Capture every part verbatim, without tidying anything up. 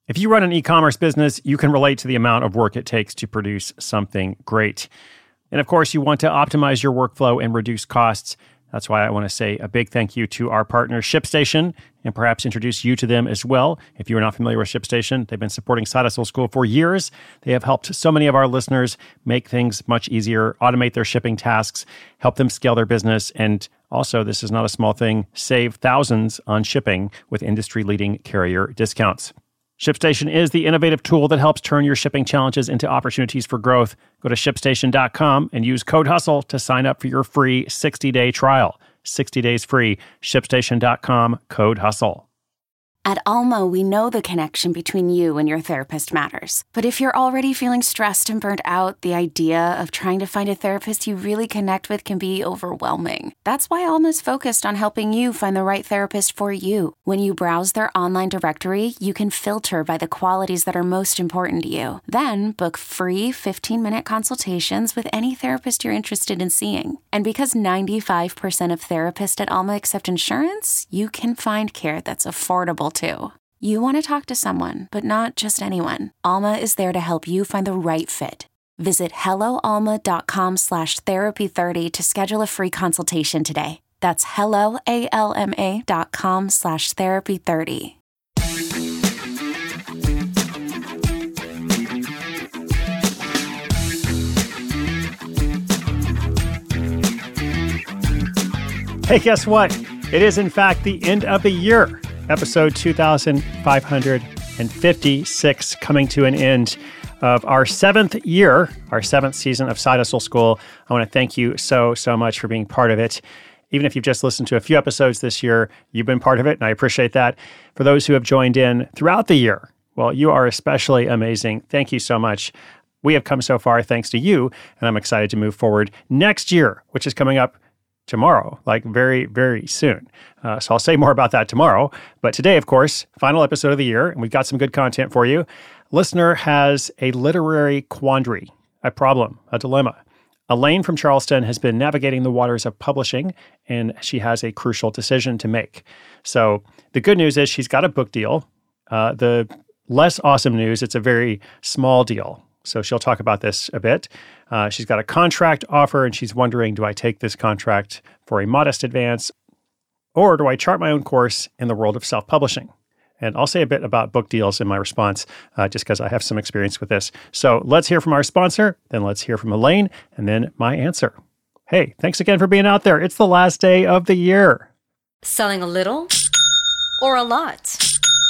If you run an e-commerce business, you can relate to the amount of work it takes to produce something great. And of course, you want to optimize your workflow and reduce costs. That's why I want to say a big thank you to our partner, ShipStation, and perhaps introduce you to them as well. If you are not familiar with ShipStation, they've been supporting Side Hustle School for years. They have helped so many of our listeners make things much easier, automate their shipping tasks, help them scale their business, and also, this is not a small thing, save thousands on shipping with industry-leading carrier discounts. ShipStation is the innovative tool that helps turn your shipping challenges into opportunities for growth. Go to ship station dot com and use code HUSTLE to sign up for your free sixty-day trial. sixty days free. ship station dot com, code HUSTLE. At Alma, we know the connection between you and your therapist matters. But if you're already feeling stressed and burnt out, the idea of trying to find a therapist you really connect with can be overwhelming. That's why Alma's focused on helping you find the right therapist for you. When you browse their online directory, you can filter by the qualities that are most important to you. Then book free fifteen-minute consultations with any therapist you're interested in seeing. And because ninety-five percent of therapists at Alma accept insurance, you can find care that's affordable too. You want to talk to someone, but not just anyone. Alma is there to help you find the right fit. Visit helloalma.com slash therapy30 to schedule a free consultation today. That's helloalma.com slash therapy30. Hey, guess what? It is, in fact, the end of the year. Episode two thousand five hundred fifty-six, coming to an end of our seventh year, our seventh season of Side Hustle School. I want to thank you so, so much for being part of it. Even if you've just listened to a few episodes this year, you've been part of it, and I appreciate that. For those who have joined in throughout the year, well, you are especially amazing. Thank you so much. We have come so far thanks to you, and I'm excited to move forward next year, which is coming up tomorrow, like very, very soon. Uh, so I'll say more about that tomorrow. But today, of course, final episode of the year, and we've got some good content for you. Listener has a literary quandary, a problem, a dilemma. Elaine from Charleston has been navigating the waters of publishing, and she has a crucial decision to make. So the good news is she's got a book deal. Uh, the less awesome news, it's a very small deal. So she'll talk about this a bit. Uh, she's got a contract offer, and she's wondering, do I take this contract for a modest advance, or do I chart my own course in the world of self-publishing? And I'll say a bit about book deals in my response, uh, just because I have some experience with this. So let's hear from our sponsor, then let's hear from Elaine, and then my answer. Hey, thanks again for being out there. It's the last day of the year. Selling a little or a lot?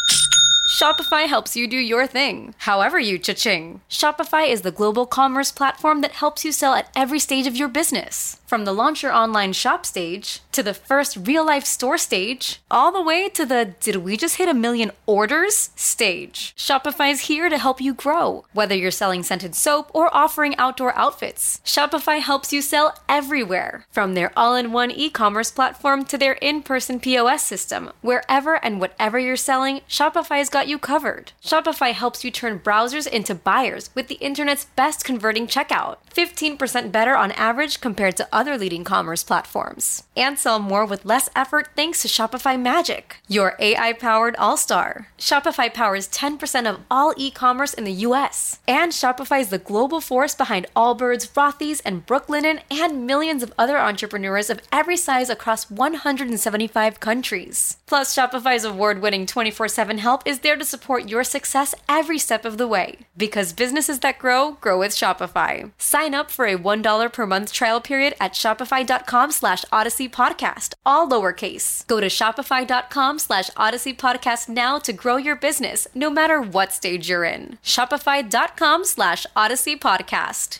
Shopify helps you do your thing, however you cha-ching. Shopify is the global commerce platform that helps you sell at every stage of your business. From the launch your online shop stage, to the first real-life store stage, all the way to the did we just hit a million orders stage. Shopify is here to help you grow. Whether you're selling scented soap or offering outdoor outfits, Shopify helps you sell everywhere. From their all-in-one e-commerce platform to their in-person P O S system, wherever and whatever you're selling, Shopify's got you covered. Shopify helps you turn browsers into buyers with the internet's best converting checkout. fifteen percent better on average compared to other leading commerce platforms. And sell more with less effort thanks to Shopify Magic, your A I-powered all-star. Shopify powers ten percent of all e-commerce in the U S. And Shopify is the global force behind Allbirds, Rothy's, and Brooklinen, and millions of other entrepreneurs of every size across one hundred seventy-five countries. Plus, Shopify's award-winning twenty-four seven help is there to support your success every step of the way. Because businesses that grow, grow with Shopify. Sign up for a one dollar per month trial period at shopify.com slash Odyssey Podcast, all lowercase. Go to shopify.com slash Odyssey Podcast now to grow your business, no matter what stage you're in. Shopify.com slash Odyssey Podcast.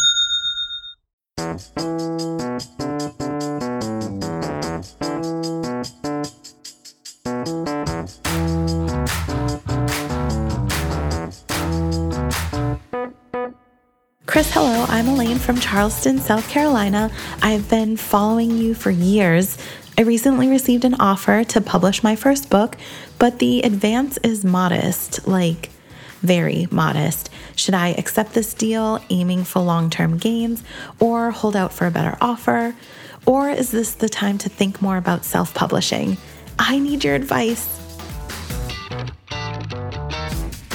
Chris, hello. I'm Elaine from Charleston, South Carolina. I've been following you for years. I recently received an offer to publish my first book, but the advance is modest, like very modest. Should I accept this deal, aiming for long-term gains, or hold out for a better offer? Or is this the time to think more about self-publishing? I need your advice.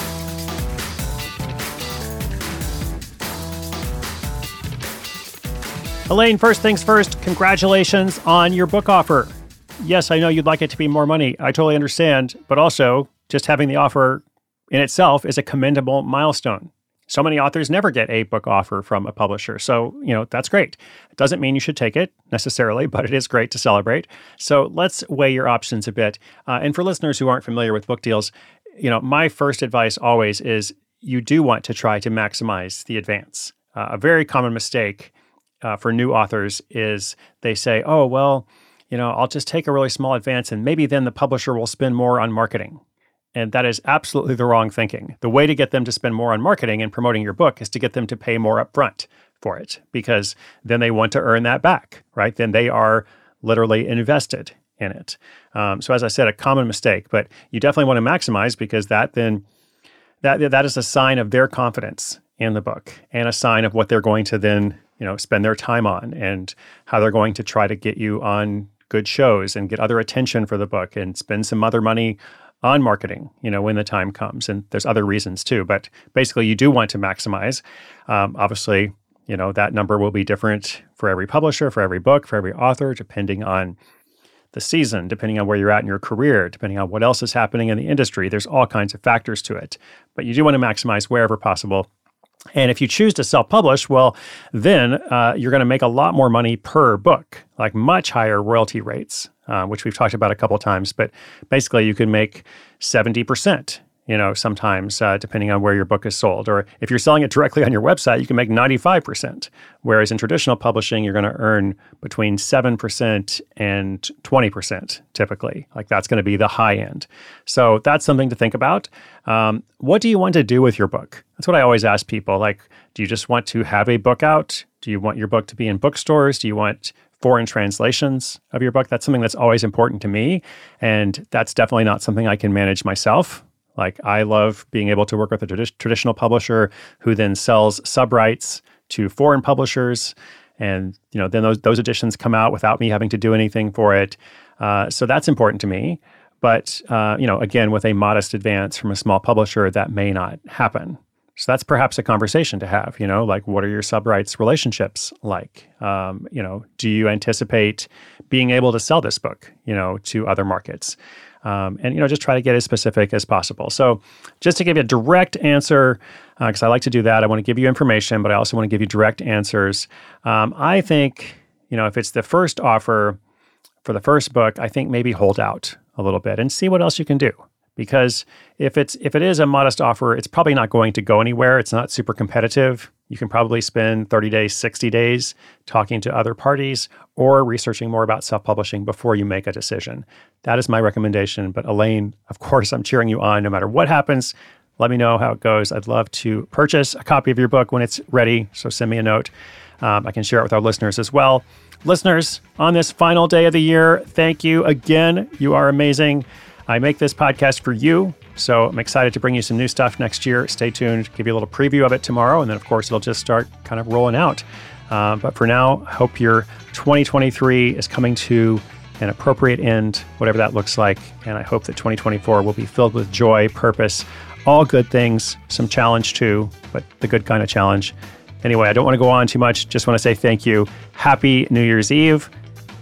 Elaine, first things first, congratulations on your book offer. Yes, I know you'd like it to be more money. I totally understand. But also, just having the offer in itself is a commendable milestone. So many authors never get a book offer from a publisher. So, you know, that's great. It doesn't mean you should take it necessarily, but it is great to celebrate. So let's weigh your options a bit. Uh, and for listeners who aren't familiar with book deals, you know, my first advice always is you do want to try to maximize the advance. Uh, a very common mistake uh, for new authors is they say, oh, well, you know, I'll just take a really small advance and maybe then the publisher will spend more on marketing. And that is absolutely the wrong thinking. The way to get them to spend more on marketing and promoting your book is to get them to pay more upfront for it, because then they want to earn that back, right? Then they are literally invested in it. Um, so as I said, a common mistake, but you definitely want to maximize, because that then that that is a sign of their confidence in the book and a sign of what they're going to then, you know, spend their time on and how they're going to try to get you on good shows and get other attention for the book and spend some other money on marketing, you know, when the time comes. And there's other reasons too, but basically you do want to maximize. Um, obviously, you know, that number will be different for every publisher, for every book, for every author, depending on the season, depending on where you're at in your career, depending on what else is happening in the industry. There's all kinds of factors to it, but you do want to maximize wherever possible. And if you choose to self-publish, well, then uh, you're going to make a lot more money per book, like much higher royalty rates, uh, which we've talked about a couple of times. But basically, you can make seventy percent, you know, sometimes uh, depending on where your book is sold. Or if you're selling it directly on your website, you can make ninety-five percent. Whereas in traditional publishing, you're going to earn between seven percent and twenty percent typically. Like that's going to be the high end. So that's something to think about. Um, what do you want to do with your book? That's what I always ask people. Like, do you just want to have a book out? Do you want your book to be in bookstores? Do you want foreign translations of your book? That's something that's always important to me. And that's definitely not something I can manage myself. Like, I love being able to work with a tradi- traditional publisher who then sells sub-rights to foreign publishers. And, you know, then those, those editions come out without me having to do anything for it. Uh, so that's important to me. But, uh, you know, again, with a modest advance from a small publisher, that may not happen. So that's perhaps a conversation to have, you know, like, what are your sub-rights relationships like? Um, you know, do you anticipate being able to sell this book, you know, to other markets? Um, and, you know, just try to get as specific as possible. So just to give you a direct answer, because uh, I like to do that, I want to give you information, but I also want to give you direct answers. Um, I think, you know, if it's the first offer for the first book, I think maybe hold out a little bit and see what else you can do. Because if it's if it is a modest offer, it's probably not going to go anywhere. It's not super competitive. You can probably spend thirty days, sixty days talking to other parties or researching more about self-publishing before you make a decision. That is my recommendation. But Elaine, of course, I'm cheering you on no matter what happens. Let me know how it goes. I'd love to purchase a copy of your book when it's ready. So send me a note. Um, I can share it with our listeners as well. Listeners, on this final day of the year, thank you again. You are amazing. I make this podcast for you, so I'm excited to bring you some new stuff next year. Stay tuned, give you a little preview of it tomorrow, and then, of course, it'll just start kind of rolling out. Uh, but for now, I hope your twenty twenty-three is coming to an appropriate end, whatever that looks like, and I hope that twenty twenty-four will be filled with joy, purpose, all good things, some challenge too, but the good kind of challenge. Anyway, I don't want to go on too much, just want to say thank you. Happy New Year's Eve,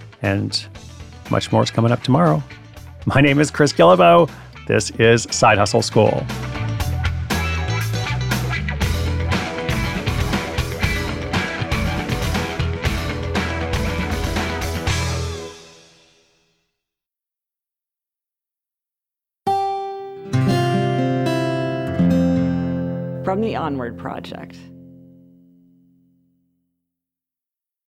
and much more is coming up tomorrow. My name is Chris Guillebeau. This is Side Hustle School. From the Onward Project.